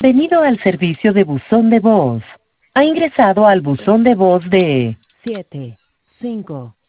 Bienvenido al servicio de buzón de voz. Ha ingresado al buzón de voz de 7, 5,